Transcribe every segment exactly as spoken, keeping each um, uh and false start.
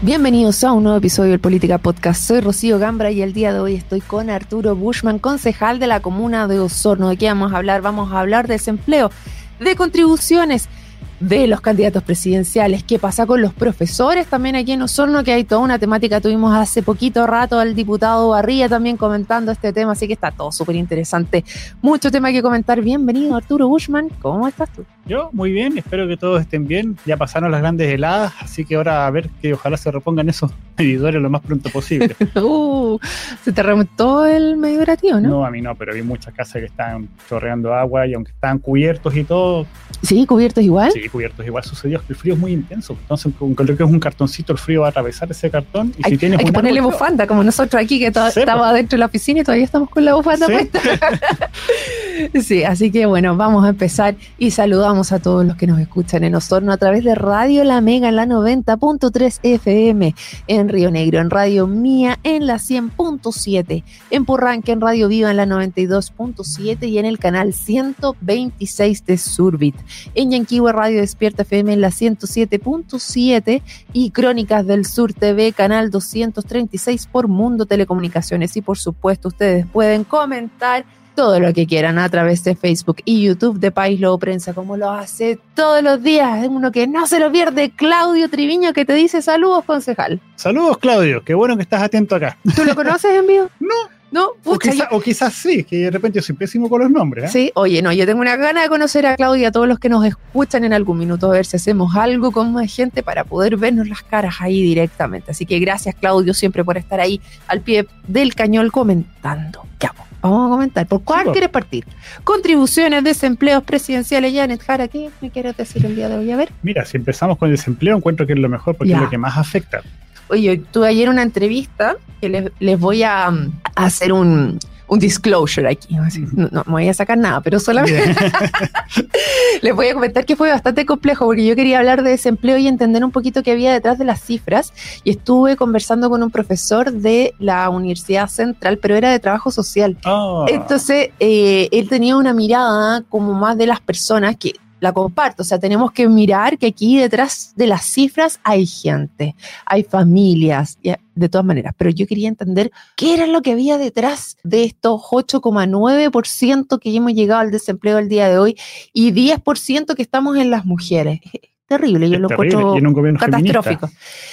Bienvenidos a un nuevo episodio del Política Podcast. Soy Rocío Gambra y el día de hoy estoy con Arturo Bushman, concejal de la comuna de Osorno. ¿De qué vamos a hablar? Vamos a hablar de desempleo, de contribuciones, de los candidatos presidenciales, qué pasa con los profesores también aquí en Osorno, que hay toda una temática. Tuvimos hace poquito rato al diputado Barría también comentando este tema, así que está todo súper interesante. Mucho tema que comentar. Bienvenido, Arturo Bushman. ¿Cómo estás tú? Yo, muy bien, espero que todos estén bien. Ya pasaron las grandes heladas, así que ahora a ver que ojalá se repongan esos medidores lo más pronto posible. uh, ¿Se te remontó el medidor a ti o no? No, a mí no, pero vi muchas casas que estaban chorreando agua y aunque estaban cubiertos y todo... ¿Sí? ¿Cubiertos igual? Sí, cubiertos igual sucedió. El frío es muy intenso, entonces con lo que es un cartoncito, el frío va a atravesar ese cartón. Y hay si tienes hay que ponerle árbol, bufanda, como nosotros aquí que to- sí, estamos adentro de la oficina y todavía estamos con la bufanda sí. puesta. Sí, así que bueno, vamos a empezar y saludamos a todos los que nos escuchan en Osorno a través de Radio La Mega en la noventa punto tres F M, en Río Negro, en Radio Mía en la cien punto siete, en Purranque en Radio Viva en la noventa y dos punto siete y en el canal ciento veintiséis de Surbit, en Yanquihue Radio Despierta F M en la ciento siete punto siete y Crónicas del Sur T V canal doscientos treinta y seis por Mundo Telecomunicaciones. Y por supuesto ustedes pueden comentar todo lo que quieran a través de Facebook y YouTube de País Lobo Prensa, como lo hace todos los días uno que no se lo pierde, Claudio Triviño, que te dice saludos, concejal. Saludos, Claudio, qué bueno que estás atento acá. ¿Tú lo conoces en vivo? No. No, o, quizá, o quizás sí, que de repente yo soy pésimo con los nombres. ¿eh? Sí, oye, no, yo tengo una gana de conocer a Claudia, a todos los que nos escuchan en algún minuto, a ver si hacemos algo con más gente para poder vernos las caras ahí directamente. Así que gracias, Claudio, siempre por estar ahí al pie del cañón comentando. Ya, vamos a comentar. ¿Por cuál sí, quieres partir? Contribuciones, desempleos presidenciales. Janet Jara, ¿qué me quieres decir el día de hoy? A ver. Mira, si empezamos con el desempleo, encuentro que es lo mejor porque ya. es lo que más afecta. Oye, tuve ayer una entrevista que les, les voy a, a hacer un, un disclosure aquí. No, no me voy a sacar nada, pero solamente les voy a comentar que fue bastante complejo porque yo quería hablar de desempleo y entender un poquito qué había detrás de las cifras. Y estuve conversando con un profesor de la Universidad Central, pero era de trabajo social. Oh. Entonces, eh, él tenía una mirada como más de las personas que... la comparto, o sea, tenemos que mirar que aquí detrás de las cifras hay gente, hay familias, de todas maneras, pero yo quería entender qué era lo que había detrás de estos ocho coma nueve por ciento que hemos llegado al desempleo el día de hoy y diez por ciento que estamos en las mujeres. Terrible, yo es lo terrible, encuentro catastrófico.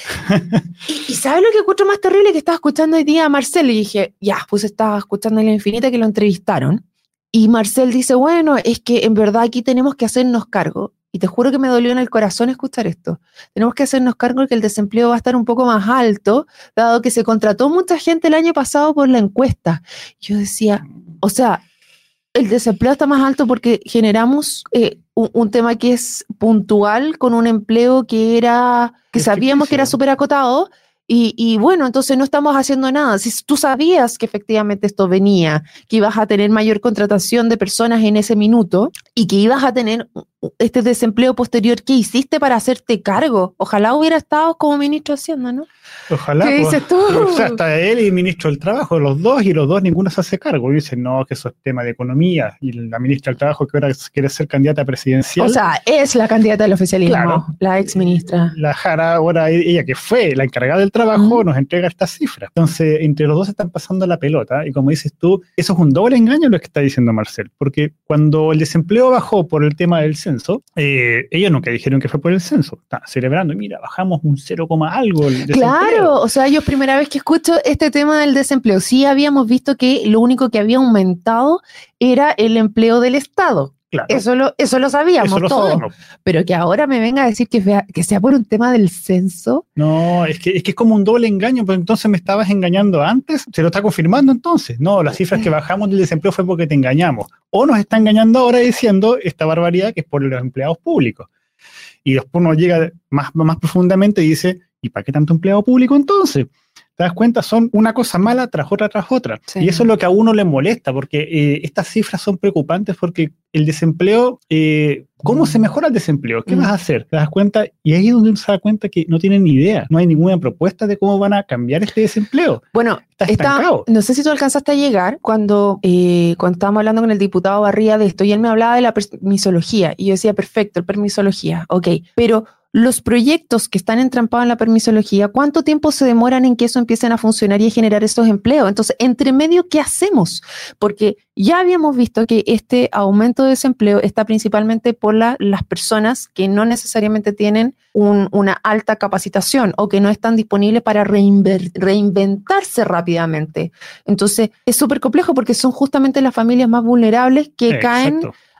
y, y ¿sabes lo que encuentro más terrible? Que estaba escuchando hoy día a Marcelo y dije, ya, pues estaba escuchando a La Infinita que lo entrevistaron. Y Marcel dice, bueno, es que en verdad aquí tenemos que hacernos cargo, y te juro que me dolió en el corazón escuchar esto, tenemos que hacernos cargo de que el desempleo va a estar un poco más alto, dado que se contrató mucha gente el año pasado por la encuesta. Yo decía, o sea, el desempleo está más alto porque generamos eh, un, un tema que es puntual con un empleo que era, que es sabíamos ficticio, que era súper acotado. Y, y bueno, entonces no estamos haciendo nada. Si tú sabías que efectivamente esto venía, que ibas a tener mayor contratación de personas en ese minuto y que ibas a tener este desempleo posterior, ¿qué hiciste para hacerte cargo? Ojalá hubiera estado como ministro de Hacienda, ¿no? Ojalá. ¿Qué pues, dices tú? O sea, hasta él y ministro del Trabajo, los dos, y los dos ninguno se hace cargo. Y dicen, no, que eso es tema de economía. Y la ministra del Trabajo que ahora quiere ser candidata presidencial. O sea, es la candidata del oficialismo, claro, la ex ministra. La Jara, ahora ella que fue la encargada del trabajo, uh-huh. nos entrega estas cifras. Entonces, entre los dos están pasando la pelota. Y como dices tú, eso es un doble engaño lo que está diciendo Marcel. Porque cuando el desempleo bajó por el tema del censo, eh, ellos nunca dijeron que fue por el censo. Están celebrando, y mira, bajamos un cero, algo el desempleo. Claro, o sea, yo primera vez que escucho este tema del desempleo. Sí habíamos visto que lo único que había aumentado era el empleo del Estado. Claro. Eso lo, eso lo sabíamos eso lo todos. Sabemos. Pero que ahora me venga a decir que, fea, que sea por un tema del censo. No, es que, es que es como un doble engaño, pero entonces me estabas engañando antes, se lo está confirmando entonces. No, las cifras que bajamos del desempleo fue porque te engañamos. O nos está engañando ahora diciendo esta barbaridad que es por los empleados públicos. Y después uno llega más, más profundamente y dice, ¿y para qué tanto empleado público entonces? ¿Te das cuenta? Son una cosa mala tras otra tras otra. Sí. Y eso es lo que a uno le molesta, porque eh, estas cifras son preocupantes porque el desempleo, eh, ¿cómo se mejora el desempleo? ¿Qué mm. vas a hacer? ¿Te das cuenta? Y ahí es donde uno se da cuenta que no tienen ni idea, no hay ninguna propuesta de cómo van a cambiar este desempleo. Bueno, está estancado. Está, no sé si tú alcanzaste a llegar cuando, eh, cuando estábamos hablando con el diputado Barría de esto, y él me hablaba de la permisología, y yo decía, perfecto, permisología, ok, pero los proyectos que están entrampados en la permisología, ¿cuánto tiempo se demoran en que eso empiecen a funcionar y a generar estos empleos? Entonces, entre medio, ¿qué hacemos? Porque ya habíamos visto que este aumento de desempleo está principalmente por la, las personas que no necesariamente tienen un, una alta capacitación o que no están disponibles para reinver, reinventarse rápidamente. Entonces, es súper complejo porque son justamente las familias más vulnerables que Exacto. caen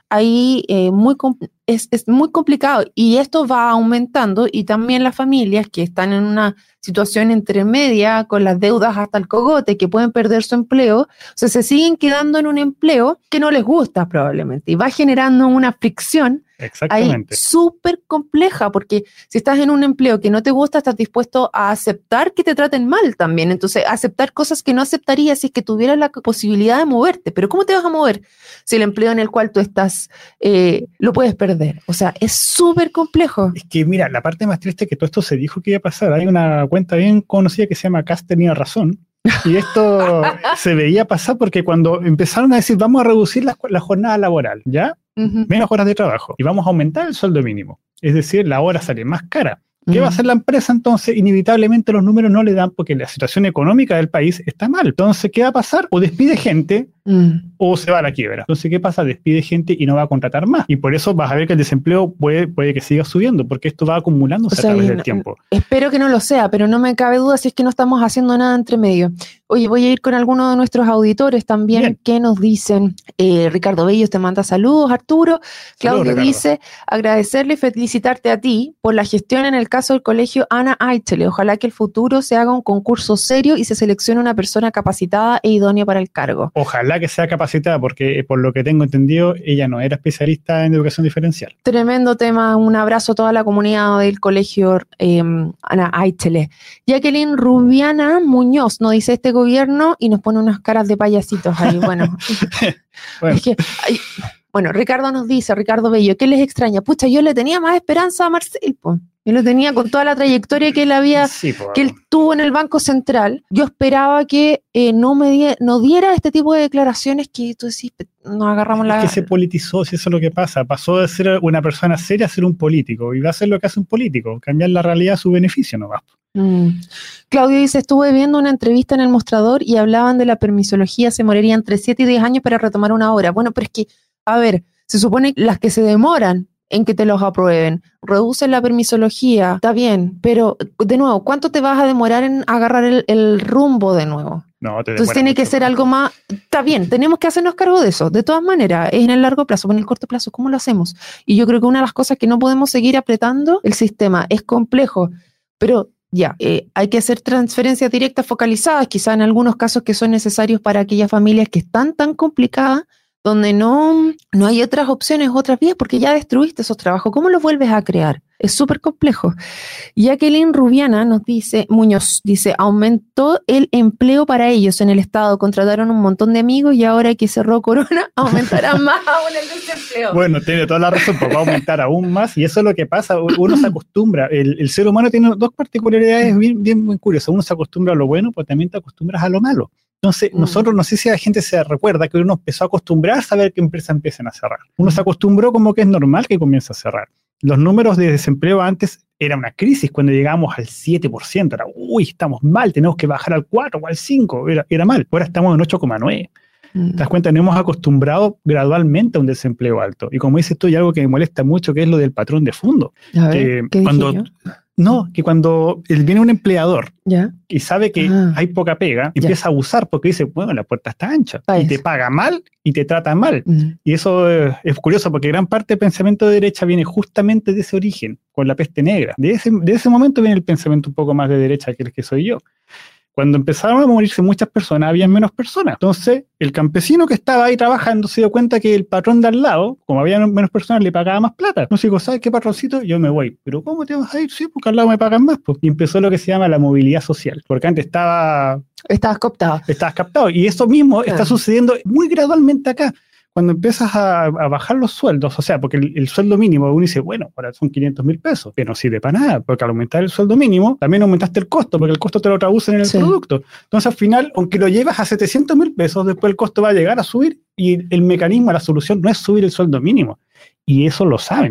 ahí eh, muy es, es muy complicado, y esto va aumentando, y también las familias que están en una situación intermedia con las deudas hasta el cogote, que pueden perder su empleo, o sea, se siguen quedando en un empleo que no les gusta probablemente, y va generando una fricción ahí súper compleja, porque si estás en un empleo que no te gusta, estás dispuesto a aceptar que te traten mal también, entonces aceptar cosas que no aceptarías si es que tuvieras la posibilidad de moverte. Pero ¿cómo te vas a mover si el empleo en el cual tú estás eh, lo puedes perder? O sea, es súper complejo. Es que mira, la parte más triste es que todo esto se dijo que iba a pasar. Hay una cuenta bien conocida que se llama Cast tenía razón, y esto se veía pasar porque cuando empezaron a decir vamos a reducir la, la jornada laboral, ¿ya? Uh-huh. Menos horas de trabajo, y vamos a aumentar el sueldo mínimo, es decir, la hora sale más cara. ¿Qué uh-huh. va a hacer la empresa entonces? Inevitablemente los números no le dan porque la situación económica del país está mal. Entonces, ¿qué va a pasar? O despide gente uh-huh. o se va a la quiebra. Entonces, ¿qué pasa? Despide gente y no va a contratar más. Y por eso vas a ver que el desempleo puede, puede que siga subiendo, porque esto va acumulándose o sea, a través del no, tiempo. Espero que no lo sea, pero no me cabe duda si es que no estamos haciendo nada entre medio. Oye, voy a ir con algunos de nuestros auditores también. Bien. Que nos dicen. Eh, Ricardo Bellos te manda saludos, Arturo. Claudio saludos, dice, agradecerle y felicitarte a ti por la gestión en el caso del colegio Ana Aichele. Ojalá que el futuro se haga un concurso serio y se seleccione una persona capacitada e idónea para el cargo. Ojalá que sea capacitada, porque por lo que tengo entendido, ella no era especialista en educación diferencial. Tremendo tema. Un abrazo a toda la comunidad del colegio eh, Ana Aichele. Jacqueline Rubiana Muñoz nos dice este gobierno y nos pone unas caras de payasitos ahí. Bueno, bueno. Es que, ay, bueno, Ricardo nos dice, Ricardo Bello, ¿qué les extraña? Pucha, yo le tenía más esperanza a Marcel, po. Yo lo tenía con toda la trayectoria que él había, sí, que él tuvo en el Banco Central. Yo esperaba que eh, no me die, no diera este tipo de declaraciones que tú decís, nos agarramos es la... Es que se politizó, si eso es lo que pasa. Pasó de ser una persona seria a ser un político. Y va a hacer lo que hace un político, cambiar la realidad a su beneficio nomás. Mm. Claudio dice, estuve viendo una entrevista en El Mostrador y hablaban de la permisología, se morirían entre siete y diez años para retomar una obra. Bueno, pero es que, a ver, se supone que las que se demoran en que te los aprueben, reducen la permisología, está bien, pero de nuevo, ¿cuánto te vas a demorar en agarrar el, el rumbo de nuevo? No, te Entonces tiene que ser más. Algo más, está bien, tenemos que hacernos cargo de eso, de todas maneras, es en el largo plazo, pero en el corto plazo, ¿cómo lo hacemos? Y yo creo que una de las cosas que no podemos seguir apretando, el sistema es complejo, pero ya, eh, hay que hacer transferencias directas focalizadas, quizá en algunos casos que son necesarios para aquellas familias que están tan complicadas, donde no, no hay otras opciones, otras vías, porque ya destruiste esos trabajos. ¿Cómo los vuelves a crear? Es súper complejo. Jacqueline Rubiana nos dice, Muñoz dice, aumentó el empleo para ellos en el Estado, contrataron un montón de amigos y ahora que cerró Corona, aumentará más aún el desempleo. Bueno, tiene toda la razón, pues va a aumentar aún más, y eso es lo que pasa, uno se acostumbra. El, el ser humano tiene dos particularidades bien, bien, bien curiosas. Uno se acostumbra a lo bueno, pero también te acostumbras a lo malo. Entonces, mm. nosotros, no sé si la gente se recuerda que uno empezó a acostumbrar a saber que empresas empiezan a cerrar. Uno se acostumbró como que es normal que comience a cerrar. Los números de desempleo antes era una crisis cuando llegábamos al siete por ciento. Era, uy, estamos mal, tenemos que bajar al cuatro o al cinco. Era, era mal. Ahora estamos en ocho coma nueve. Mm. ¿Te das cuenta? Nos hemos acostumbrado gradualmente a un desempleo alto. Y como dices tú, hay algo que me molesta mucho, que es lo del patrón de fondo. A ver, ¿qué cuando dije yo? No, que cuando viene un empleador ¿Ya? y sabe que ah. hay poca pega, ¿Ya? empieza a abusar porque dice, bueno, la puerta está ancha. Ay. Y te paga mal y te trata mal. Mm. Y eso es, es curioso porque gran parte del pensamiento de derecha viene justamente de ese origen, con la peste negra. De ese, de ese momento viene el pensamiento un poco más de derecha que el que soy yo. Cuando empezaron a morirse muchas personas, había menos personas. Entonces, el campesino que estaba ahí trabajando se dio cuenta que el patrón de al lado, como había menos personas, le pagaba más plata. Entonces dijo, ¿sabes qué, patroncito? Yo me voy. ¿Pero cómo te vas a ir? Sí, porque al lado me pagan más. Pues. Y empezó lo que se llama la movilidad social. Porque antes estaba... Estabas cooptado. Estabas captado. Y eso mismo claro. está sucediendo muy gradualmente acá. Cuando empiezas a, a bajar los sueldos, o sea, porque el, el sueldo mínimo, uno dice, bueno, ahora son quinientos mil pesos, pero no sirve para nada, porque al aumentar el sueldo mínimo, también aumentaste el costo, porque el costo te lo traducen en el sí. producto. Entonces, al final, aunque lo llevas a setecientos mil pesos, después el costo va a llegar a subir, y el mecanismo, la solución no es subir el sueldo mínimo, y eso lo saben.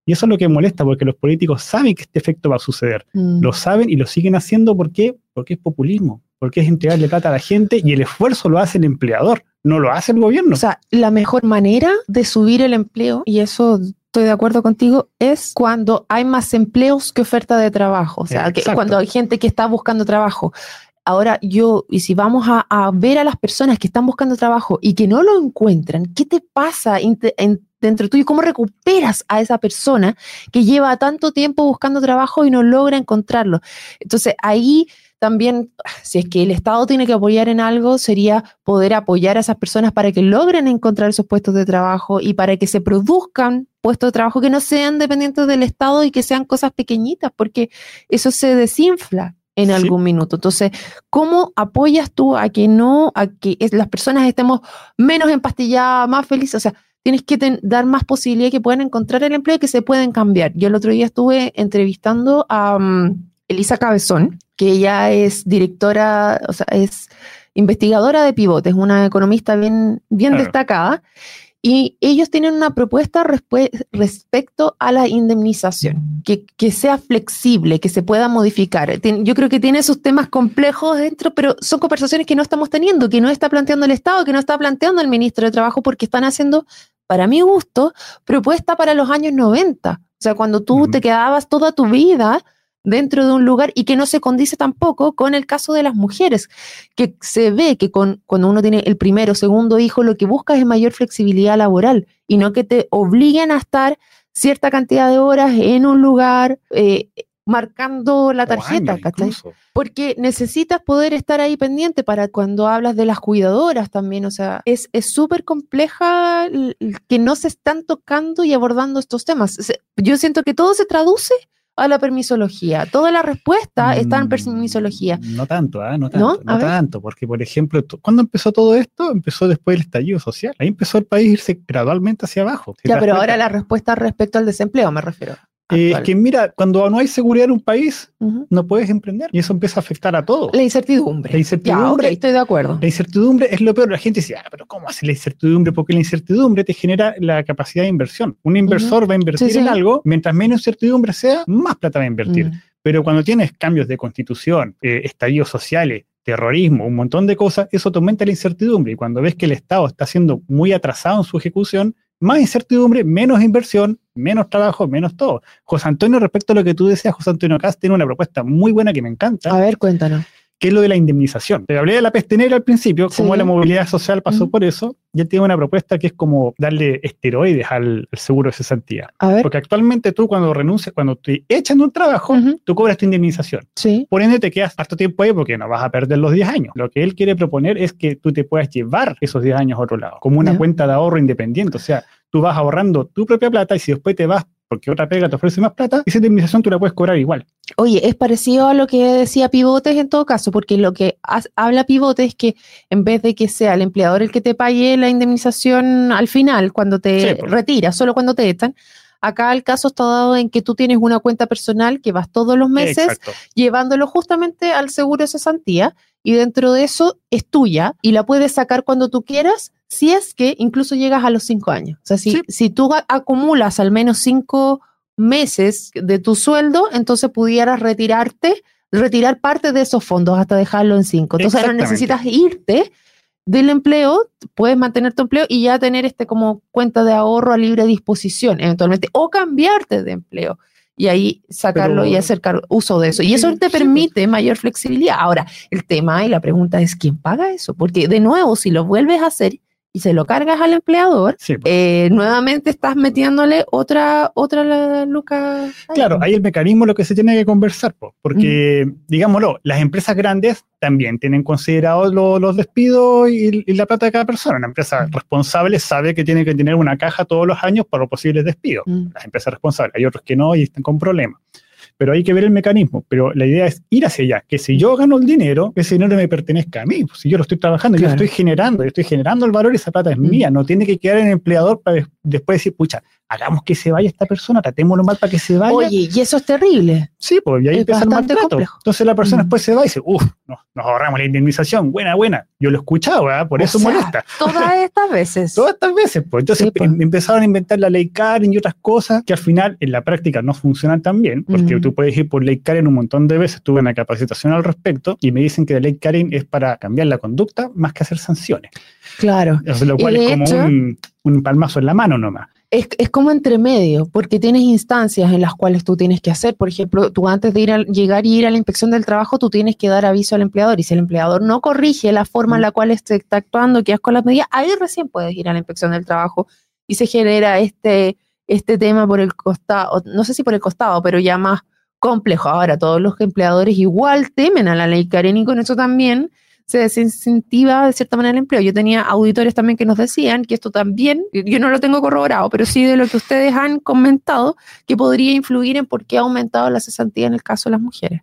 Y eso es lo que molesta, porque los políticos saben que este efecto va a suceder. Mm. Lo saben y lo siguen haciendo. ¿Por qué? Porque es populismo, porque es entregarle plata a la gente y el esfuerzo lo hace el empleador, no lo hace el gobierno. O sea, la mejor manera de subir el empleo, y eso estoy de acuerdo contigo, es cuando hay más empleos que oferta de trabajo. O sea, que cuando hay gente que está buscando trabajo. Ahora yo, y si vamos a, a ver a las personas que están buscando trabajo y que no lo encuentran, ¿qué te pasa en, en, dentro tuyo? ¿Cómo recuperas a esa persona que lleva tanto tiempo buscando trabajo y no logra encontrarlo? Entonces ahí también, si es que el Estado tiene que apoyar en algo, sería poder apoyar a esas personas para que logren encontrar esos puestos de trabajo y para que se produzcan puestos de trabajo que no sean dependientes del Estado y que sean cosas pequeñitas, porque eso se desinfla en algún sí. minuto. Entonces, ¿cómo apoyas tú a que no, a que las personas estemos menos empastilladas, más felices? O sea, tienes que ten, dar más posibilidad que puedan encontrar el empleo y que se pueden cambiar. Yo el otro día estuve entrevistando a um, Elisa Cabezón, que ella es directora, o sea, es investigadora de Pivote, es una economista bien, bien claro. destacada, y ellos tienen una propuesta respe- respecto a la indemnización, que, que sea flexible, que se pueda modificar. Tien, yo creo que tiene sus temas complejos dentro, pero son conversaciones que no estamos teniendo, que no está planteando el Estado, que no está planteando el ministro de Trabajo, porque están haciendo, para mi gusto, propuesta para los años noventa. O sea, cuando tú uh-huh. te quedabas toda tu vida dentro de un lugar y que no se condice tampoco con el caso de las mujeres, que se ve que con, cuando uno tiene el primero o segundo hijo, lo que buscas es mayor flexibilidad laboral y no que te obliguen a estar cierta cantidad de horas en un lugar eh, marcando la tarjeta, ¿cachai? Porque necesitas poder estar ahí pendiente para cuando hablas de las cuidadoras también, o sea, es es súper compleja que no se están tocando y abordando estos temas. Yo siento que todo se traduce a la permisología. Toda la respuesta mm, está en permisología. No tanto, ¿eh? no tanto, no, no tanto, porque por ejemplo, ¿cuándo empezó todo esto? Empezó después del estallido social. Ahí empezó el país a irse gradualmente hacia abajo. Ya, pero ahora la respuesta respecto al desempleo me refiero. Eh, es que mira, cuando no hay seguridad en un país, uh-huh. no puedes emprender y eso empieza a afectar a todo. La incertidumbre. La incertidumbre. Ya, okay, estoy de acuerdo. La incertidumbre es lo peor. La gente dice, ah, pero ¿cómo hace la incertidumbre? Porque la incertidumbre te genera la capacidad de inversión. Un inversor uh-huh. va a invertir sí, sí. en algo, mientras menos incertidumbre sea, más plata va a invertir. Uh-huh. Pero cuando tienes cambios de constitución, eh, estallidos sociales, terrorismo, un montón de cosas, eso te aumenta la incertidumbre. Y cuando ves que el Estado está siendo muy atrasado en su ejecución, más incertidumbre, menos inversión, menos trabajo, menos todo. José Antonio, respecto a lo que tú decías, José Antonio Kast tiene una propuesta muy buena que me encanta. A ver, cuéntanos. Que es lo de la indemnización. Te hablé de la peste negra al principio, sí. Como la movilidad social pasó uh-huh. por eso, y él tiene una propuesta que es como darle esteroides al, al seguro de cesantía. A ver. Porque actualmente tú cuando renuncias, cuando te echan de un trabajo, uh-huh. tú cobras tu indemnización. Sí. Por ende te quedas harto tiempo ahí porque no vas a perder los diez años. Lo que él quiere proponer es que tú te puedas llevar esos diez años a otro lado, como una yeah. cuenta de ahorro independiente. O sea, tú vas ahorrando tu propia plata y si después te vas porque otra pega te ofrece más plata, esa indemnización tú la puedes cobrar igual. Oye, es parecido a lo que decía Pivotes en todo caso, porque lo que has, habla Pivotes es que en vez de que sea el empleador el que te pague la indemnización al final, cuando te sí, pues. retiras, solo cuando te echan, acá el caso está dado en que tú tienes una cuenta personal que vas todos los meses Exacto. llevándolo justamente al seguro de cesantía y dentro de eso es tuya y la puedes sacar cuando tú quieras, si es que incluso llegas a los cinco años. O sea, si, sí. si tú acumulas al menos cinco meses de tu sueldo, entonces pudieras retirarte, retirar parte de esos fondos hasta dejarlo en cinco. Entonces no necesitas irte del empleo, puedes mantener tu empleo y ya tener este como cuenta de ahorro a libre disposición eventualmente, o cambiarte de empleo y ahí sacarlo Pero, y hacer uso de eso. Y eso te permite sí, mayor flexibilidad. Ahora, el tema y la pregunta es, ¿quién paga eso? Porque de nuevo, si lo vuelves a hacer y se lo cargas al empleador, sí, pues. eh, nuevamente estás metiéndole otra otra luca. Claro, ahí el mecanismo es lo que se tiene que conversar, pues, porque, mm. digámoslo, las empresas grandes también tienen considerados lo, los despidos y, y la plata de cada persona. Una empresa mm. responsable sabe que tiene que tener una caja todos los años para los posibles despidos. Mm. Las empresas responsables, hay otros que no y están con problemas. Pero hay que ver el mecanismo. Pero la idea es ir hacia allá. Que si yo gano el dinero, ese dinero me pertenezca a mí. Pues si yo lo estoy trabajando, claro. yo estoy generando, yo estoy generando el valor y esa plata es mm. mía. No tiene que quedar en el empleador para después decir, pucha, hagamos que se vaya esta persona, tratémoslo mal para que se vaya. Oye, y eso es terrible. Sí, pues y ahí es empieza el maltrato. Complejo. Entonces la persona mm. después se va y dice, uff, no, nos ahorramos la indemnización, buena, buena. Yo lo he escuchado, ¿eh? Por o eso sea, molesta. Todas estas veces. Todas estas veces, pues. Entonces sí, pues. em- empezaron a inventar la ley Karen y otras cosas que al final en la práctica no funcionan tan bien, porque mm. tú puedes ir por ley Karen un montón de veces. Tuve una capacitación al respecto y me dicen que la ley Karen es para cambiar la conducta más que hacer sanciones. Claro. O sea, lo cual es como hecho, un, un palmazo en la mano nomás. Es, es como entre medio, porque tienes instancias en las cuales tú tienes que hacer, por ejemplo, tú antes de ir a, llegar y ir a la inspección del trabajo, tú tienes que dar aviso al empleador, y si el empleador no corrige la forma en la cual se está actuando, que es con las medidas, ahí recién puedes ir a la inspección del trabajo y se genera este, este tema por el costado, no sé si por el costado, pero ya más complejo. Ahora, todos los empleadores igual temen a la ley Karen y con eso también se desincentiva de cierta manera el empleo. Yo tenía auditores también que nos decían que esto también, yo no lo tengo corroborado, pero sí de lo que ustedes han comentado, que podría influir en por qué ha aumentado la cesantía en el caso de las mujeres.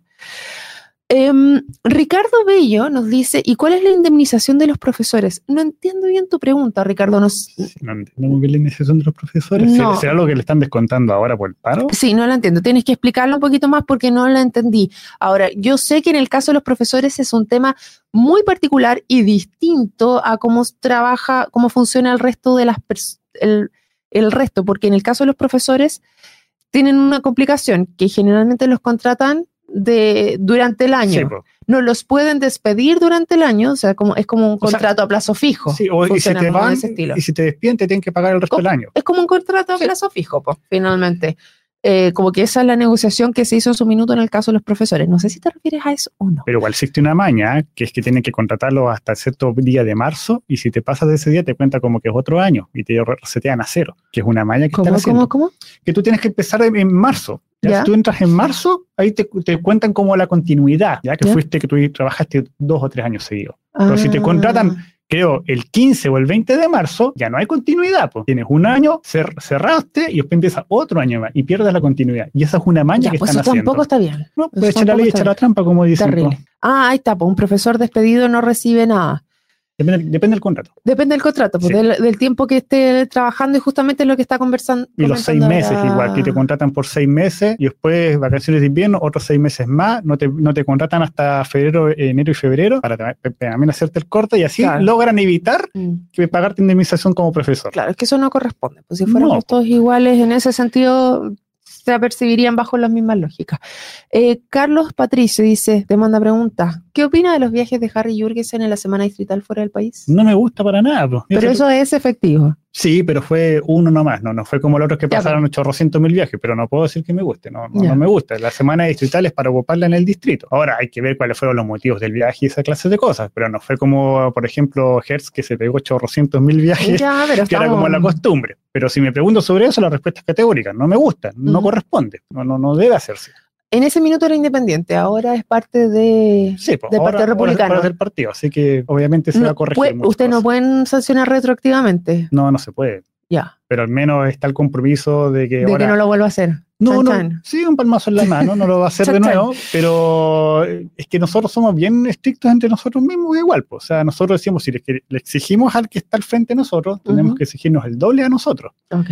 Um, Ricardo Bello nos dice, ¿y cuál es la indemnización de los profesores? No entiendo bien tu pregunta, Ricardo. Nos... Sí, no entiendo muy bien la indemnización de los profesores. No. ¿Será lo que le están descontando ahora por el paro? Sí, no la entiendo. Tienes que explicarlo un poquito más porque no la entendí. Ahora, yo sé que en el caso de los profesores es un tema muy particular y distinto a cómo trabaja, cómo funciona el resto de las personas, el, el resto, porque en el caso de los profesores tienen una complicación que generalmente los contratan de durante el año. Sí, no los pueden despedir durante el año, o sea, como, es como un contrato o sea, a plazo fijo. Sí, o, y, si te van, y si te despiden, te tienen que pagar el resto como, del año. Es como un contrato a sí. plazo fijo, pues, finalmente. Eh, como que esa es la negociación que se hizo en su minuto en el caso de los profesores. No sé si te refieres a eso o no. Pero igual existe una maña, que es que tienen que contratarlo hasta cierto día de marzo, y si te pasas de ese día te cuenta como que es otro año, y te resetean a cero, que es una maña que ¿Cómo, están haciendo. ¿Cómo, cómo? Que tú tienes que empezar en marzo. ¿Ya? ¿Ya? Si tú entras en marzo, ahí te, te cuentan como la continuidad, ya que ¿Ya? fuiste, que tú trabajaste dos o tres años seguidos. Ah. Pero si te contratan, creo, el quince o el veinte de marzo, ya no hay continuidad. Pues. Tienes un año, cer cerraste y después empieza otro año más y pierdes la continuidad. Y esa es una maña ya, que pues están eso haciendo. Tampoco está bien. No, puede echar la ley, echar la trampa, como dicen. Terrible. Ah, ahí está, pues un profesor despedido no recibe nada. Depende, depende del contrato. Depende del contrato, pues, sí. del, del tiempo que esté trabajando y justamente lo que está conversando. Y los seis meses, ahora... igual, que te contratan por seis meses y después vacaciones de invierno, otros seis meses más, no te, no te contratan hasta febrero, enero y febrero para también hacerte el corte y así claro. logran evitar mm. que pagarte indemnización como profesor. Claro, es que eso no corresponde, pues si fuéramos no. todos iguales en ese sentido se apercibirían bajo las mismas lógicas. Eh, Carlos Patricio dice, te manda pregunta, ¿qué opina de los viajes de Harry Jürgensen en la semana distrital fuera del país? No me gusta para nada. Pues. Pero eso es efectivo. Sí, pero fue uno nomás, no, no fue como los otros que pasaron ochocientos mil viajes, pero no puedo decir que me guste, no, no, no me gusta. La semana distrital es para ocuparla en el distrito. Ahora hay que ver cuáles fueron los motivos del viaje y esa clase de cosas, pero no fue como, por ejemplo, Hertz que se pegó ochocientos mil viajes, ya, pero que estamos... era como la costumbre. Pero si me pregunto sobre eso, la respuesta es categórica, no me gusta, no uh-huh. corresponde, no, no, no debe hacerse. En ese minuto era independiente, ahora es parte de, sí, pues, del ahora, Partido Republicano. Ahora es parte del partido, así que obviamente se no, va a corregir. Puede, ¿Usted no pueden sancionar retroactivamente? No, no se puede. Ya. Pero al menos está el compromiso de que de ahora... que no lo vuelva a hacer. No, chan, no, chan. sí, un palmazo en la mano, no lo va a hacer de nuevo, pero es que nosotros somos bien estrictos entre nosotros mismos igual, pues. O sea, nosotros decimos, si le, le exigimos al que está al frente de nosotros, uh-huh. tenemos que exigirnos el doble a nosotros. Ok.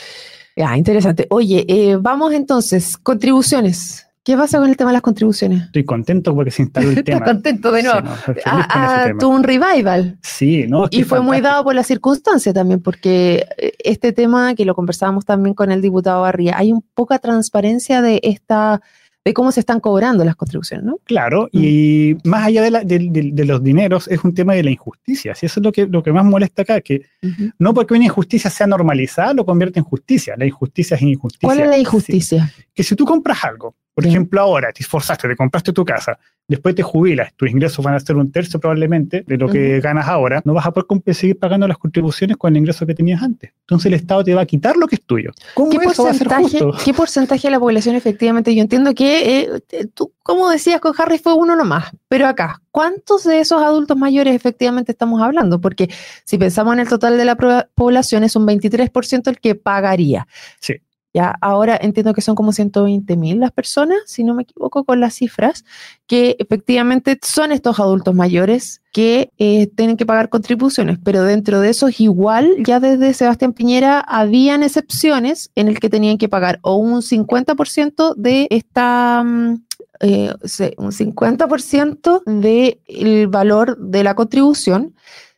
Ya, interesante. Oye, eh, vamos entonces, contribuciones. ¿Qué pasa con el tema de las contribuciones? Estoy contento porque se instaló el tema. Estás contento de nuevo. Sí, no, ah, ah, tuvo un revival. Sí, no. Y fue fantástico. Muy dado por la circunstancia también, porque este tema, que lo conversábamos también con el diputado Barría, hay un poca transparencia de esta... de cómo se están cobrando las contribuciones, ¿no? Claro, mm. y más allá de, la, de, de, de los dineros, es un tema de la injusticia. Si eso es lo que, lo que más molesta acá, que uh-huh. no porque una injusticia sea normalizada, lo convierte en justicia. La injusticia es injusticia. ¿Cuál es la injusticia? Sí. Que si tú compras algo, por sí. ejemplo, ahora te esforzaste, te compraste tu casa, después te jubilas, tus ingresos van a ser un tercio probablemente de lo que uh-huh. ganas ahora, no vas a poder seguir pagando las contribuciones con el ingreso que tenías antes. Entonces el Estado te va a quitar lo que es tuyo. ¿Cómo ¿Qué eso va a ser justo? ¿Qué porcentaje de la población efectivamente? Yo entiendo que eh, tú, como decías con Harry, fue uno nomás, pero acá, ¿cuántos de esos adultos mayores efectivamente estamos hablando? Porque si pensamos en el total de la población, es un veintitrés por ciento el que pagaría. Sí. Ya, ahora entiendo que son como ciento veinte mil las personas, si no me equivoco con las cifras, que efectivamente son estos adultos mayores que eh, tienen que pagar contribuciones, pero dentro de esos igual ya desde Sebastián Piñera habían excepciones en el que tenían que pagar o un cincuenta por ciento de esta... Eh, un cincuenta por ciento del valor de la contribución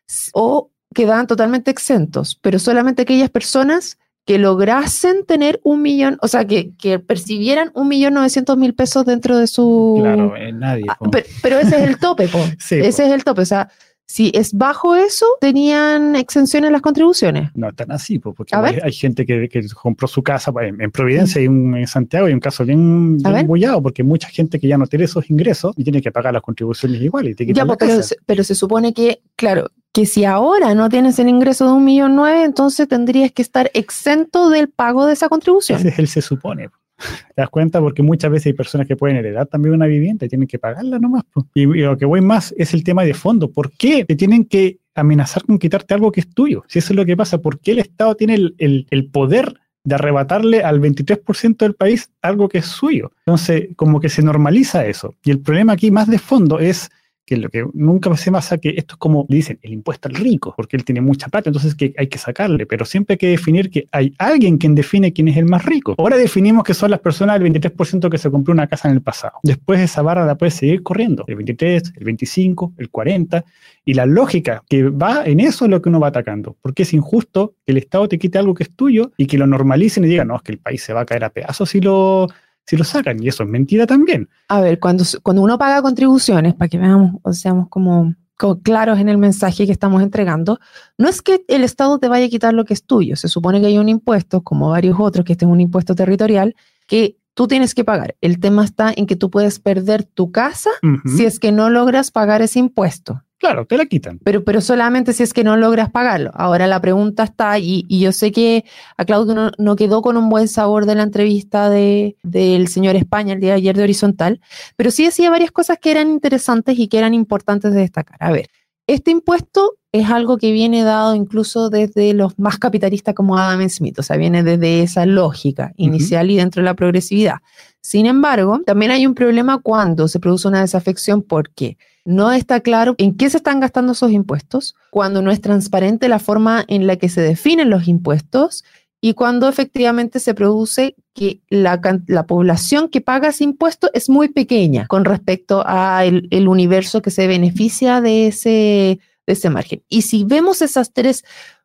o quedaban totalmente exentos, pero solamente aquellas personas que lograsen tener un millón, o sea, que, que percibieran un millón novecientos mil pesos dentro de su... Claro, eh, nadie. Ah, pero, pero ese es el tope, po. Sí, ese po. es el tope, o sea, si es bajo eso, tenían exención en las contribuciones. No tan así, po, porque A hay, ver. hay gente que, que compró su casa en, en Providencia y un, en Santiago, y un caso bien, bien bullado, porque hay mucha gente que ya no tiene esos ingresos y tiene que pagar las contribuciones igual. Y te quitan ya, la po, pero, casa. se, pero se supone que, claro, que si ahora no tienes el ingreso de un millón nueve, entonces tendrías que estar exento del pago de esa contribución. Ese es el se supone. ¿Te das cuenta? Porque muchas veces hay personas que pueden heredar también una vivienda y tienen que pagarla nomás. Y, y lo que voy más es el tema de fondo. ¿Por qué te tienen que amenazar con quitarte algo que es tuyo? Si eso es lo que pasa, ¿por qué el Estado tiene el, el, el poder de arrebatarle al veintitrés por ciento del país algo que es suyo? Entonces, como que se normaliza eso. Y el problema aquí más de fondo es que lo que nunca se pasa, que esto es como le dicen, el impuesto al rico, porque él tiene mucha plata, entonces que hay que sacarle, pero siempre hay que definir que hay alguien quien define quién es el más rico. Ahora definimos que son las personas del veintitrés por ciento que se compró una casa en el pasado. Después esa barra la puede seguir corriendo, el veintitrés, el veinticinco, el cuarenta, y la lógica que va en eso es lo que uno va atacando, porque es injusto que el Estado te quite algo que es tuyo y que lo normalicen y digan, no, es que el país se va a caer a pedazos si lo... si lo sacan, y eso es mentira también. A ver, cuando, cuando uno paga contribuciones, para que veamos, o seamos como, como claros en el mensaje que estamos entregando, no es que el Estado te vaya a quitar lo que es tuyo, se supone que hay un impuesto, como varios otros, que este es un impuesto territorial, que tú tienes que pagar. El tema está en que tú puedes perder tu casa uh-huh. si es que no logras pagar ese impuesto. Claro, te la quitan. Pero, pero solamente si es que no logras pagarlo. Ahora la pregunta está, y, y yo sé que a Claudio no, no quedó con un buen sabor de la entrevista de, del señor España el día de ayer de Horizontal, pero sí decía varias cosas que eran interesantes y que eran importantes de destacar. A ver, este impuesto es algo que viene dado incluso desde los más capitalistas como Adam Smith, o sea, viene desde esa lógica inicial uh-huh. y dentro de la progresividad. Sin embargo, también hay un problema cuando se produce una desafección porque no está claro en qué se están gastando esos impuestos, cuando no es transparente la forma en la que se definen los impuestos y cuando efectivamente se produce que la, la población que paga ese impuesto es muy pequeña con respecto al el universo que se beneficia de ese, de ese margen. Y si vemos esas tres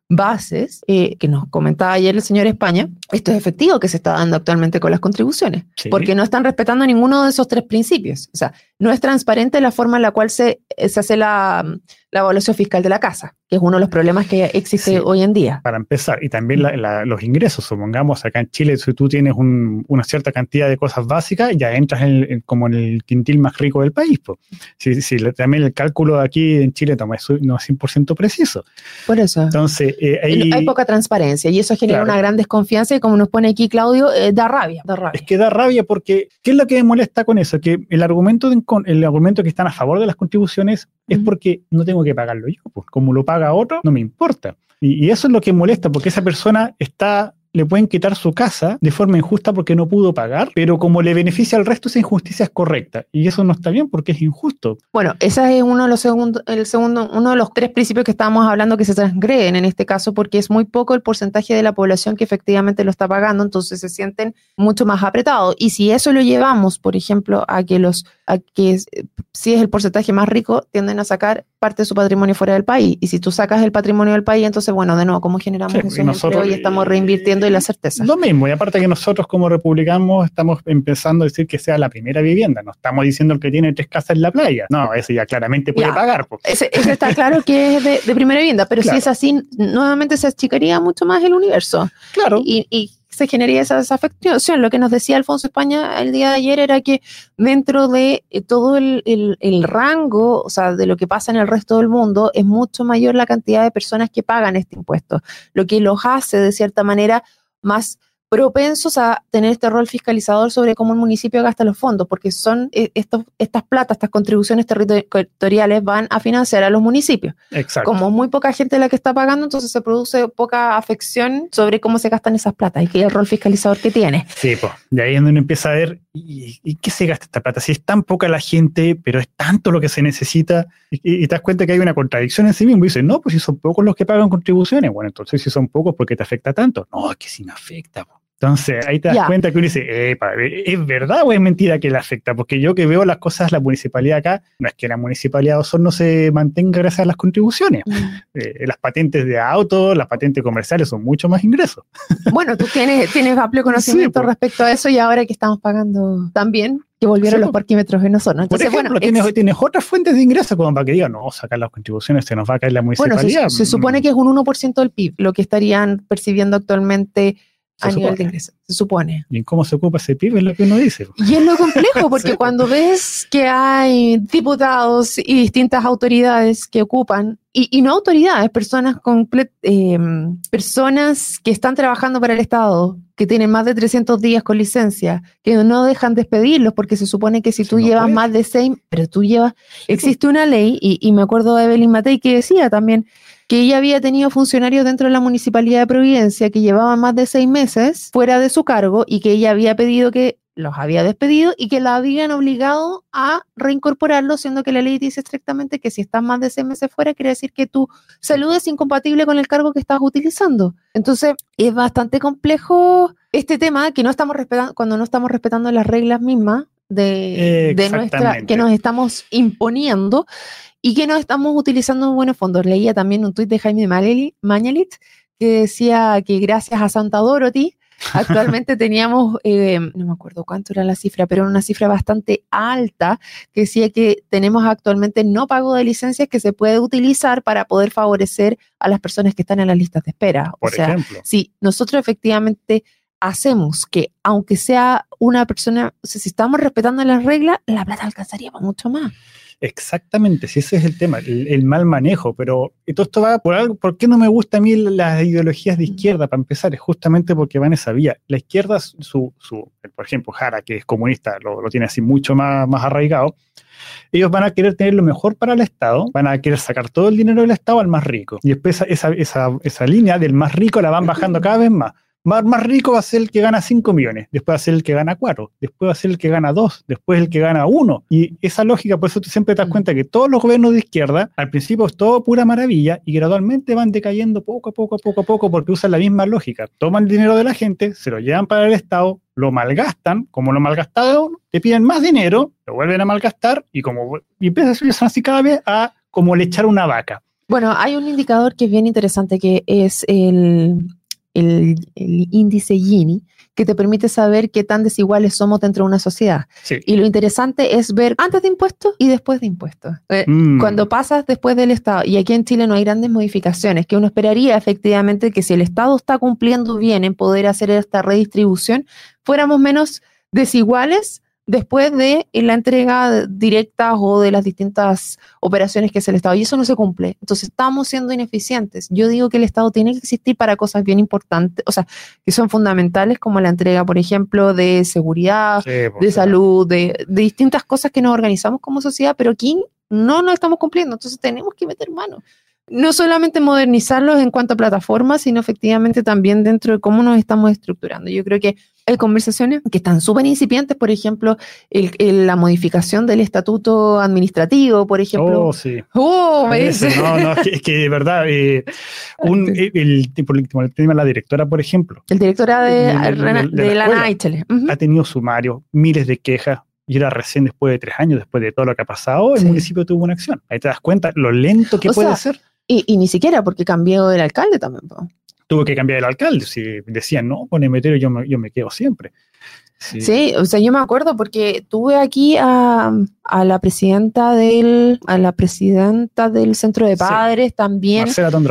bases eh, que nos comentaba ayer el señor España, esto es efectivo que se está dando actualmente con las contribuciones, sí. porque no están respetando ninguno de esos tres principios. O sea, no es transparente la forma en la cual se, se hace la, la evaluación fiscal de la casa, que es uno de los problemas que existe sí, hoy en día. Para empezar, y también la, la, los ingresos, supongamos acá en Chile, si tú tienes un, una cierta cantidad de cosas básicas, ya entras en el, en, como en el quintil más rico del país. Pues. Si, si también el cálculo aquí en Chile no es, no es cien por ciento preciso. Por eso. Entonces, eh, hay, hay poca transparencia y eso genera claro. una gran desconfianza y como nos pone aquí Claudio, eh, da rabia, da rabia. Es que da rabia porque, ¿qué es lo que me molesta con eso? Que el argumento, de, el argumento que están a favor de las contribuciones es porque no tengo que pagarlo yo, pues como lo paga otro, no me importa. Y, y eso es lo que molesta, porque esa persona está, le pueden quitar su casa de forma injusta porque no pudo pagar, pero como le beneficia al resto, esa injusticia es correcta. Y eso no está bien porque es injusto. Bueno, ese es uno de los segundos, el segundo, uno de los tres principios que estábamos hablando que se transgreden en este caso, porque es muy poco el porcentaje de la población que efectivamente lo está pagando, entonces se sienten mucho más apretados. Y si eso lo llevamos, por ejemplo, a que los, a que si es el porcentaje más rico, tienden a sacar parte de su patrimonio fuera del país. Y si tú sacas el patrimonio del país, entonces, bueno, de nuevo, ¿cómo generamos sí, esos empleos y estamos reinvirtiendo y la certeza? Lo mismo, y aparte que nosotros como republicanos estamos empezando a decir que sea la primera vivienda, no estamos diciendo el que tiene tres casas en la playa, no, eso ya claramente puede ya, pagar. Pues. Ese, ese está claro que es de, de primera vivienda, pero claro. si es así, nuevamente se achicaría mucho más el universo. Claro. Y, y se generaría esa desafección. Lo que nos decía Alfonso España el día de ayer era que dentro de todo el, el, el rango, o sea, de lo que pasa en el resto del mundo, es mucho mayor la cantidad de personas que pagan este impuesto, lo que los hace de cierta manera más propensos a tener este rol fiscalizador sobre cómo el municipio gasta los fondos, porque son eh, estos, estas platas, estas contribuciones territoriales van a financiar a los municipios. Exacto. Como muy poca gente la que está pagando, entonces se produce poca afección sobre cómo se gastan esas platas y que el rol fiscalizador que tiene. Sí, pues, de ahí es donde uno empieza a ver ¿y, y qué se gasta esta plata? Si es tan poca la gente, pero es tanto lo que se necesita, y, y, y te das cuenta que hay una contradicción en sí mismo, y dices, no, pues si son pocos los que pagan contribuciones, bueno, entonces si son pocos, ¿por qué te afecta tanto? No, es que sí me afecta, po. Entonces ahí te das yeah. cuenta que uno dice, Epa, ¿es verdad o es mentira que le afecta? Porque yo que veo las cosas, la municipalidad acá, no es que la municipalidad de Osorno se mantenga gracias a las contribuciones. Mm. Eh, las patentes de auto, las patentes comerciales son mucho más ingresos. Bueno, tú tienes, tienes amplio conocimiento sí, respecto a eso y ahora que estamos pagando también, que volvieron sí, los parquímetros en Osorno. Entonces, por ejemplo, bueno, tienes, ex... tienes otras fuentes de ingresos como para que digan, no, sacar las contribuciones, se nos va a caer la municipalidad. Bueno, se, se supone que es un uno por ciento del P I B, lo que estarían percibiendo actualmente a nivel de ingresos, se supone. ¿Y cómo se ocupa ese P I B? Es lo que uno dice. Y es lo complejo, porque sí, cuando ves que hay diputados y distintas autoridades que ocupan, y, y no autoridades, personas, complet, eh, personas que están trabajando para el Estado, que tienen más de trescientos días con licencia, que no dejan despedirlos, porque se supone que si tú no llevas puede. más de seis, pero tú llevas, sí, existe una ley, y, y me acuerdo de Evelyn Matei que decía también, que ella había tenido funcionarios dentro de la Municipalidad de Providencia que llevaban más de seis meses fuera de su cargo y que ella había pedido que los había despedido y que la habían obligado a reincorporarlos, siendo que la ley dice estrictamente que si estás más de seis meses fuera, quiere decir que tu salud es incompatible con el cargo que estás utilizando. Entonces, es bastante complejo este tema, que no estamos respetando, cuando no estamos respetando las reglas mismas de, de nuestra, que nos estamos imponiendo, y que no estamos utilizando buenos fondos. Leía también un tuit de Jaime Mañalit que decía que gracias a Santa Dorothy actualmente teníamos, eh, no me acuerdo cuánto era la cifra, pero era una cifra bastante alta, que decía que tenemos actualmente no pago de licencias que se puede utilizar para poder favorecer a las personas que están en las listas de espera. Por o sea, ejemplo. Si nosotros efectivamente hacemos que, aunque sea una persona, o sea, si estamos respetando las reglas, la plata alcanzaría para mucho más. Exactamente, si ese es el tema, el, el mal manejo, pero todo esto va por algo. ¿Por qué no me gustan a mí las ideologías de izquierda? Para empezar, es justamente porque van esa vía. La izquierda, su, su, por ejemplo, Jara, que es comunista, lo, lo tiene así mucho más, más arraigado. Ellos van a querer tener lo mejor para el Estado, van a querer sacar todo el dinero del Estado al más rico. Y después esa, esa, esa línea del más rico la van bajando cada vez más. Más, más rico va a ser el que gana cinco millones, después va a ser el que gana cuatro, después va a ser el que gana dos, después el que gana uno. Y esa lógica, por eso tú siempre te das cuenta que todos los gobiernos de izquierda, al principio es todo pura maravilla y gradualmente van decayendo poco a poco, a poco a poco, porque usan la misma lógica. Toman el dinero de la gente, se lo llevan para el Estado, lo malgastan, como lo malgastaron, te piden más dinero, lo vuelven a malgastar y como y empiezan así cada vez a como le echar una vaca. Bueno, hay un indicador que es bien interesante, que es el... El, el índice Gini, que te permite saber qué tan desiguales somos dentro de una sociedad. Sí. Y lo interesante es ver antes de impuestos y después de impuestos. Eh, mm. Cuando pasas después del Estado, y aquí en Chile no hay grandes modificaciones, que uno esperaría efectivamente que si el Estado está cumpliendo bien en poder hacer esta redistribución, fuéramos menos desiguales después de la entrega directa o de las distintas operaciones que es el Estado, y eso no se cumple. Entonces estamos siendo ineficientes. Yo digo que el Estado tiene que existir para cosas bien importantes, o sea, que son fundamentales, como la entrega, por ejemplo, de seguridad, sí, de salud, de, de distintas cosas que nos organizamos como sociedad, pero aquí no nos estamos cumpliendo, entonces tenemos que meter mano. No solamente modernizarlos en cuanto a plataformas, sino efectivamente también dentro de cómo nos estamos estructurando. Yo creo que hay conversaciones que están súper incipientes, por ejemplo, el, el, la modificación del estatuto administrativo, por ejemplo. Oh, sí. Oh, Ese, no, no, es que, es que de verdad, eh, un, el, el, el tema de la directora, por ejemplo. El directora de, de, de, de, de, de la Naichele. Uh-huh. Ha tenido sumario, miles de quejas. Y era recién después de tres años, después de todo lo que ha pasado, el sí. municipio tuvo una acción. Ahí te das cuenta lo lento que o puede sea, ser. Y, y ni siquiera porque cambió el alcalde también. ¿no? Tuvo que cambiar el alcalde. Si decían, no, con Emeterio yo me, yo me quedo siempre. Sí. sí, o sea, yo me acuerdo porque tuve aquí a, a la presidenta del a la presidenta del Centro de Padres sí. también. Marcela Tondrau.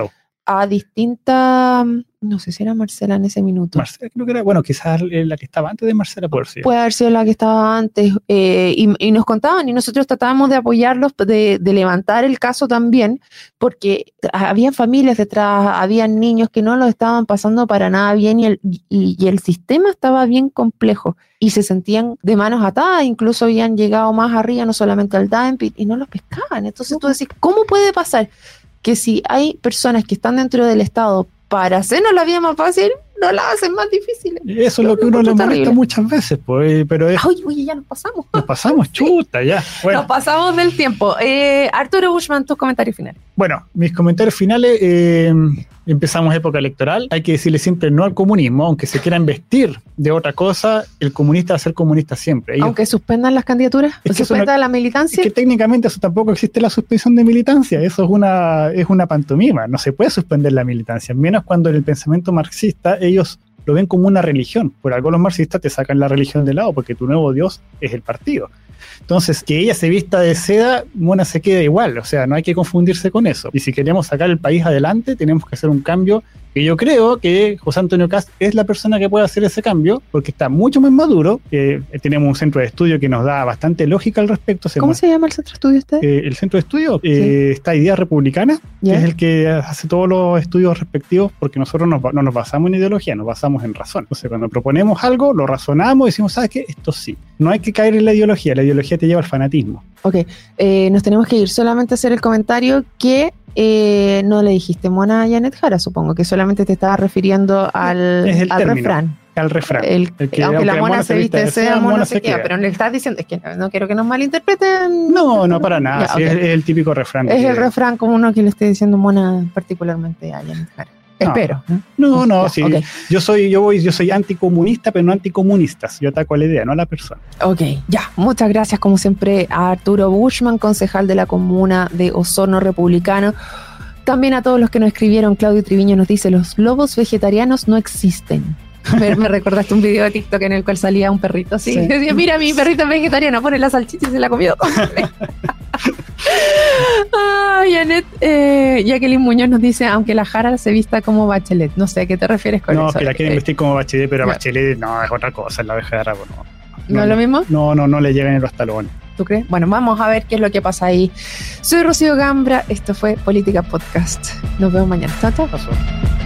a distintas, no sé si era Marcela en ese minuto. Marcela creo que era, bueno, quizás la que estaba antes de Marcela puede ser. Puede haber sido la que estaba antes, eh, y, y nos contaban y nosotros tratábamos de apoyarlos, de, de levantar el caso también, porque había familias detrás, habían niños que no lo estaban pasando para nada bien y el, y, y el sistema estaba bien complejo y se sentían de manos atadas, incluso habían llegado más arriba, no solamente al dumping, y no los pescaban. Entonces tú decís, ¿cómo puede pasar que si hay personas que están dentro del Estado para hacernos la vida más fácil, no la hacen más difícil? Eso es lo que uno le molesta muchas veces, pues, pero es... Oye, oye, ya nos pasamos. Nos pasamos, chuta, ya. Bueno. Nos pasamos del tiempo. Eh, Arturo Bushman, tus comentarios finales. Bueno, mis comentarios finales, eh, empezamos época electoral, hay que decirle siempre no al comunismo, aunque se quieran vestir de otra cosa, el comunista va a ser comunista siempre. Ellos, aunque suspendan las candidaturas, es que suspendan no, la militancia. Es que técnicamente eso tampoco existe la suspensión de militancia, eso es una, es una pantomima, no se puede suspender la militancia, menos cuando en el pensamiento marxista ellos lo ven como una religión. Por algo los marxistas te sacan la religión de lado, porque tu nuevo Dios es el partido. Entonces, que ella se vista de seda, Mona se queda igual, o sea, no hay que confundirse con eso. Y si queremos sacar el país adelante, tenemos que hacer un cambio, que yo creo que José Antonio Kast es la persona que puede hacer ese cambio, porque está mucho más maduro, eh, tenemos un centro de estudio que nos da bastante lógica al respecto. ¿Cómo se llama el centro de estudio usted? Eh, el centro de estudio eh, sí. Está Ideas Republicanas, yeah. que es el que hace todos los estudios respectivos, porque nosotros nos, no nos basamos en ideología, nos basamos en razón. Entonces, cuando proponemos algo, lo razonamos y decimos, ¿sabes qué? Esto sí. No hay que caer en la ideología, la ideología te lleva al fanatismo. Ok, eh, nos tenemos que ir. Solamente hacer el comentario que eh, no le dijiste Mona a Janet Jara, supongo, que solamente te estaba refiriendo al, es el al término, refrán. Al refrán. El, el que, aunque, aunque la mona, mona se viste de seda, mona, mona se queda. queda. Pero le estás diciendo, es que no, no quiero que nos malinterpreten. No, no, para nada. Ya, sí, okay. es, es el típico refrán. Es el refrán como uno que le esté diciendo Mona particularmente a Janet Jara. No. Espero. No, no, no sí. Okay. Yo soy, yo voy, yo soy anticomunista, pero no anticomunistas. Yo ataco a la idea, no a la persona. Ok, ya. Muchas gracias, como siempre, a Arturo Bushman, concejal de la comuna de Osorno Republicano. También a todos los que nos escribieron. Claudio Triviño nos dice: los lobos vegetarianos no existen. Me, me recordaste un video de TikTok en el cual salía un perrito así. Sí. Decía, mira, mi perrito es vegetariano, pone la salchicha y se la comió. Ah, Janet, eh, Jacqueline Muñoz nos dice, aunque la Jara se vista como Bachelet. No sé a qué te refieres con no, eso. No, que la quieren vestir como Bachelet, pero no. Bachelet no, es otra cosa, la abeja de Jara, no. ¿No, ¿No es lo mismo? No, no, no le llegan en los talones. ¿Tú crees? Bueno, vamos a ver qué es lo que pasa ahí. Soy Rocío Gambra, esto fue Política Podcast. Nos vemos mañana. Chao, chao.